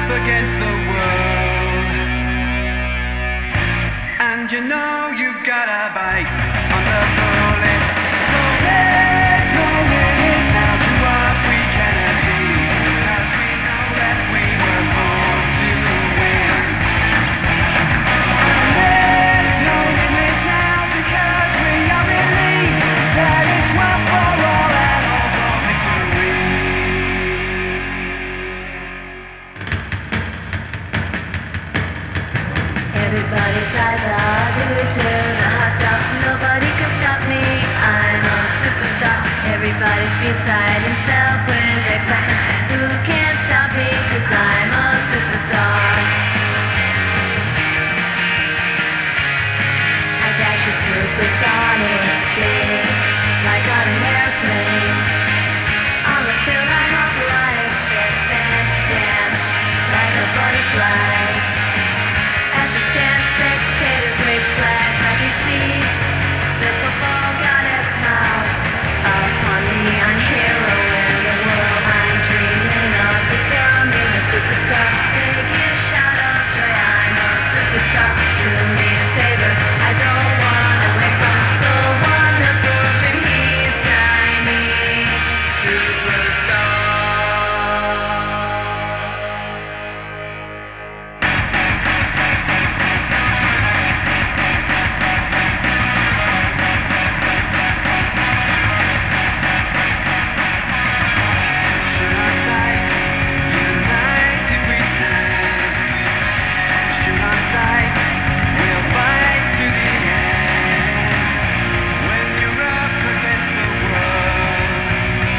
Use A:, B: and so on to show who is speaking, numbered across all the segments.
A: against the world, and you know you've got a bite on the bullet. So there's no limit now to what we can achieve, 'cause we know that we were born to win. And there's no limit now because we all believe that it's one for all and all for victory.
B: Everybody's eyes are glued to the hot stuff. Nobody can stop me. I'm a superstar. Everybody's beside himself with excitement. Who can't stop me? 'Cause I'm a superstar. I dash with supersonic speed, like on an airplane. On the field I hop like steps and dance like a butterfly. At the stand, spectators wave flags. I can see the football goddess smiles upon me. I'm hero in the world. I'm dreaming of becoming a superstar. They give a shout of joy. I'm a superstar. Do me a favor. I don't wanna wait from so wonderful dream. He's tiny superstar.
A: Should our sight united we stand? Should our sight we'll fight to the end? When you're up against the world,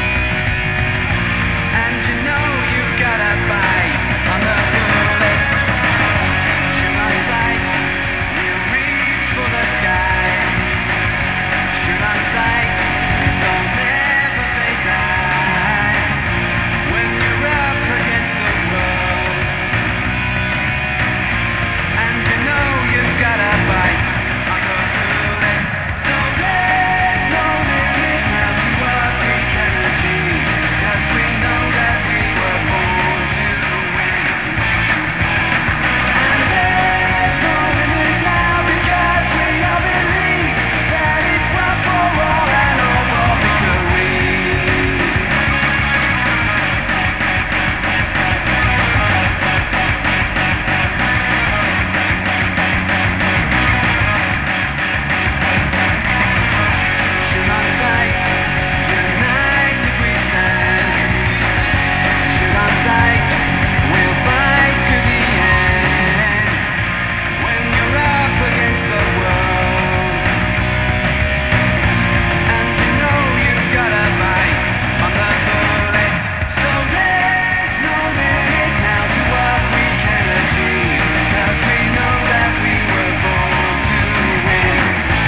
A: and you know you've got a bite on the bullet. Should our sight we'll reach for the sky? Should our sight so never say die? When you're up against the world, and you know you've got a bite on the bullet. So there's no limit now to what we can achieve, 'cause we know that we were born to win. And there's no limit now because we all believe that it's one for all and all for victory. Should our sight united we stand? Should our sight we'll fight to the end? When you're up against the world, and you know you've got a bite on the bullet. So there's no limit now to what we can achieve, 'cause we know that we were born to win.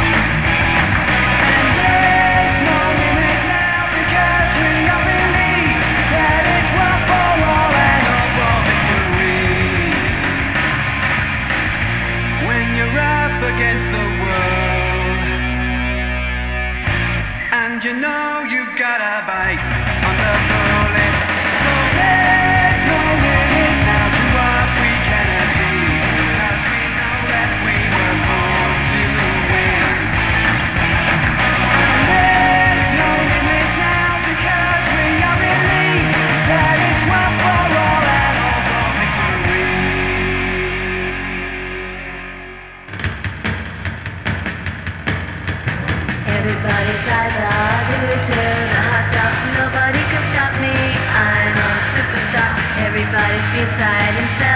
A: And there's no limit now because we all believe that it's one for all and all for victory. When you're up against the world, and you know you've got a bite on the bullet. So there's no limit now to what we can achieve, 'cause we know that we were born to win. And there's no limit now because we all believe that it's one for all and all for victory.
B: Everybody's eyes are glued to the hot stuff. Nobody can stop me. I'm a superstar. Everybody's beside himself